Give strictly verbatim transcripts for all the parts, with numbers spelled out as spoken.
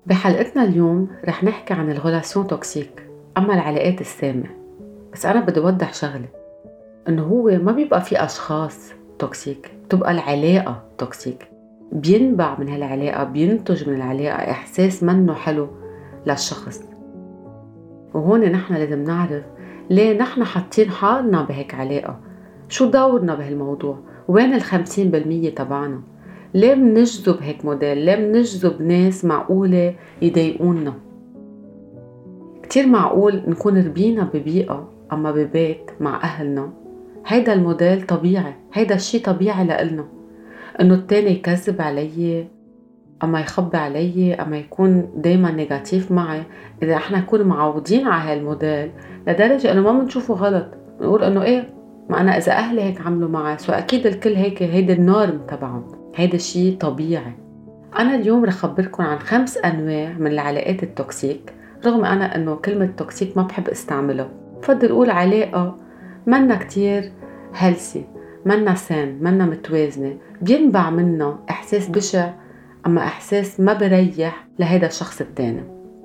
بحلقتنا اليوم رح نحكي عن الغولاسيون توكسيك، أما العلاقات السامة. بس أنا بدي أوضح شغلة، إنه هو ما بيبقى في أشخاص توكسيك، بتبقى العلاقة توكسيك. بينبع من هالعلاقة، بينتج من العلاقة إحساس منه حلو للشخص. وهون نحن لازم نعرف ليه نحن حاطين حالنا بهيك علاقة، شو دورنا بهالموضوع، وين الخمسين بالمية تبعنا. ليه منجذب هيك موديل؟ ليه منجذب ناس معقولة يضايقونا؟ كتير معقول نكون ربينا ببيئة أما ببيت مع أهلنا هيدا الموديل طبيعي، هيدا الشي طبيعي لإلنا، إنه التاني يكذب علي أما يخبي علي أما يكون دايما نيجاتيف معي. إذا احنا نكون معودين على هالموديل لدرجة إنه ما منشوفه غلط، نقول إنه إيه، ما أنا إذا أهلي هيك عملوا معي سو أكيد الكل هيك، هيدا النورم تبعهم، هيدا الشي طبيعي. أنا اليوم رح أخبركم عن خمس أنواع من العلاقات التوكسيك، رغم أنا إنه كلمة توكسيك ما بحب استعملها، بفضل أقول علاقة منا كتير هيلثي، منا سان، منا متوازنة، بينبع منها إحساس بشع أما إحساس ما بريح لهيدا الشخص التاني.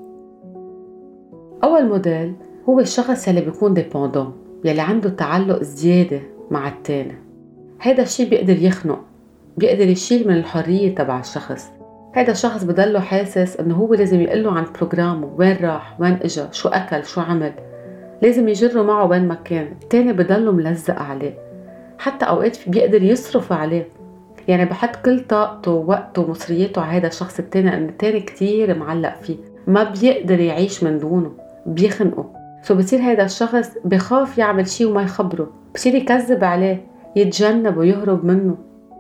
أول موديل هو الشخص يلي بيكون ديبوندون، يلي عنده تعلق زيادة مع التاني. هيدا الشي بيقدر يخنق، بيقدر يشيل من الحرية تبع الشخص. هيدا الشخص بضله حاسس انه هو لازم يقله عن بروجرامه، وين راح، وين اجا، شو اكل، شو عمل، لازم يجره معه وين ما كان. التاني بضله ملزق عليه، حتى اوقات بيقدر يصرف عليه، يعني بحط كل طاقته ووقته ومصرياته على هيدا الشخص التاني، ان التاني كتير معلق فيه، ما بيقدر يعيش من دونه، بيخنقه. سو بصير هيدا الشخص بخاف يعمل شي وما يخبره، بصير يكذب عليه، يتجنب ويهرب منه.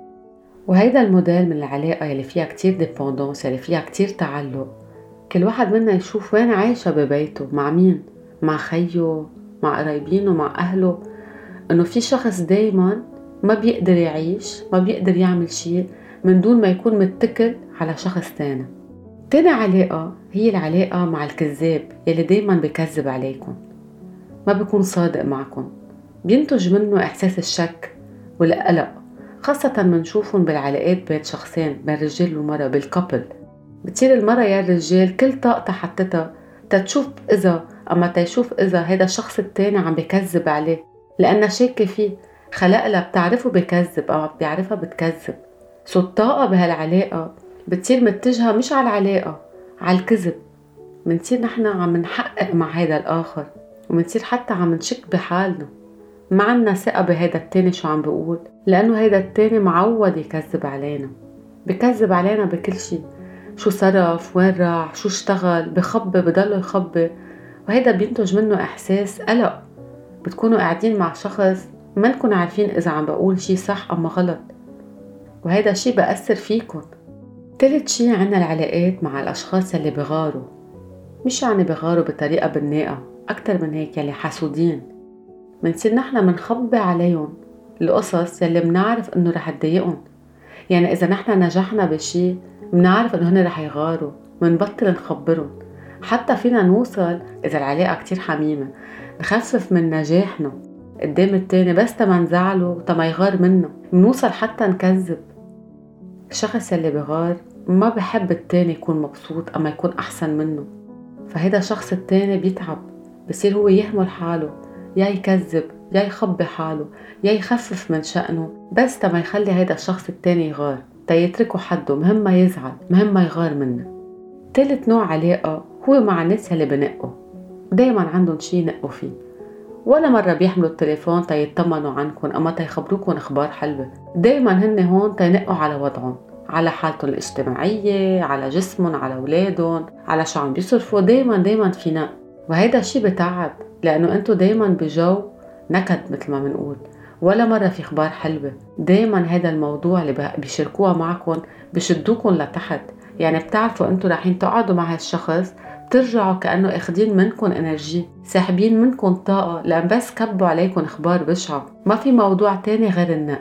وهيدا الموديل من العلاقة يلي فيها كتير ديبوندونس، يلي فيها كتير تعلق، كل واحد منا يشوف وين عايشة ببيته، مع مين، مع خيه، مع قرايبينه، مع أهله، إنه في شخص دايما ما بيقدر يعيش، ما بيقدر يعمل شيء من دون ما يكون متكل على شخص تاني. تاني علاقة هي العلاقة مع الكذاب، يلي دايما بيكذب عليكم، ما بيكون صادق معكم، بينتج منه إحساس الشك والقلق، خاصة منشوفهم بالعلاقات بين شخصين، بين رجال ومرأة، بالكابل. بتصير المرأة يا الرجال كل طاقتها حطتها تتشوف إذا أما تيشوف إذا هيدا الشخص التاني عم بيكذب عليه، لأنها شاكة فيه، خلقلها بتعرفه بيكذب أو بيعرفها بتكذب. سو الطاقة بهالعلاقة بتصير متجهة مش على العلاقة، على الكذب. منصير نحنا عم نحقق مع هيدا الآخر، ومنصير حتى عم نشك بحالنا، ما عنا ثقة بهيدا التاني شو عم بقول، لأنه هيدا التاني معود يكذب علينا، بكذب علينا بكل شي، شو صرف، وين راح، شو اشتغل، بخبي، بضله يخبي. وهيدا بينتج منه إحساس قلق، بتكونوا قاعدين مع شخص ما نكون عارفين إذا عم بقول شي صح أما غلط، وهيدا شي بأثر فيكم. تالت شي عنا العلاقات مع الأشخاص اللي بغاروا، مش يعني بغاروا بطريقة بناءة، أكتر من هيك يلي حسودين. منصير نحنا منخبي عليهم القصص يلي منعرف انه رح تضايقهم، يعني اذا نحنا نجحنا بشي منعرف انه هن رح يغاروا، منبطل نخبرهم. حتى فينا نوصل اذا العلاقة كتير حميمة نخفف من نجاحنا قدام التاني بس تما نزعله وتما يغار منه، منوصل حتى نكذب. الشخص يلي بغار ما بحب التاني يكون مبسوط اما يكون احسن منه، فهيدا الشخص التاني بيتعب، بصير هو يهمل حاله، يا يكذب، يا يخبي حاله، يا يخفف من شأنه بس تما يخلي هيدا الشخص التاني يغار، تا يتركه حده، مهم ما يزعل، مهم ما يغار منه. تالت نوع علاقة هو مع الناس اللي بنقوا، دايما عندهم شي ينقوا فيه، ولا مرة بيحملوا التليفون تا يطمنوا عنكم أما تا يخبروكم أخبار حلوة. دايما هن هون تا ينقوا على وضعهم، على حالتهم الاجتماعية، على جسمهم، على أولادهم، على شو عم بيصرفوا. دايما دايما في نق، وهيدا الشي بتعب، لأنه أنتو دايما بجو نكد مثل ما منقول، ولا مرة في اخبار حلوة. دايما هذا الموضوع اللي بيشاركوها معكم بشدوكم لتحت، يعني بتعرفوا أنتو رايحين تقعدوا مع هالشخص بترجعوا كأنه اخدين منكم انرجي، ساحبين منكم طاقة، لأن بس كبوا عليكم اخبار بشعة، ما في موضوع تاني غير النق.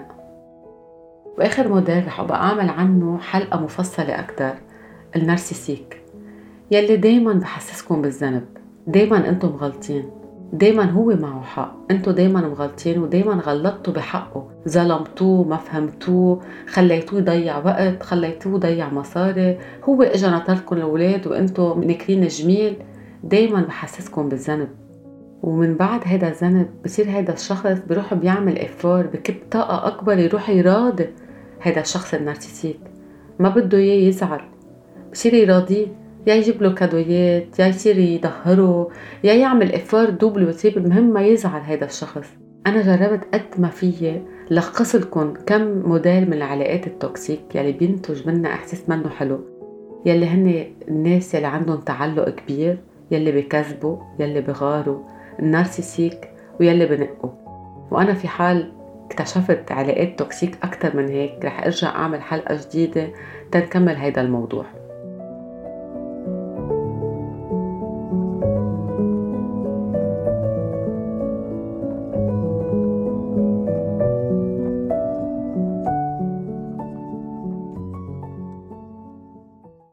واخر موديل رح ابقى اعمل عنه حلقة مفصلة اكتر، النارسيسيك، يلي دايما بحسسكم بالذنب، دايما انتم غلطين، دايما هو معه حق، انتو دايما مغلطين ودايما غلطتوا بحقه، ظلمتوه، ما فهمتوه، خليتوه يضيع وقت، خليتوه يضيع مصاري، هو اجا نطركم الأولاد وانتو ناكرين جميل. دايما بحسسكم بالذنب، ومن بعد هيدا الذنب بصير هيدا الشخص بيروح بيعمل إفرار، بكب طاقة أكبر يروح يراضي هيدا الشخص النارسيسيك، ما بده إياه يزعل، بصير يراضيه، يا يجيب له كادويات، يا يصير يظهره، يا يعمل إفرار دوبل وتريبل، المهم ما يزعل هيدا الشخص. أنا جربت قد ما فيي لخص لكم كم موديل من العلاقات التوكسيك يلي بينتج منها إحساس منه حلو، يلي هن الناس يلي عندهم تعلق كبير، يلي بيكذبوا، يلي بغاروا، النارسيسيك، ويلي بنقوا. وأنا في حال اكتشفت علاقات توكسيك أكتر من هيك رح أرجع أعمل حلقة جديدة تنكمل هيدا الموضوع.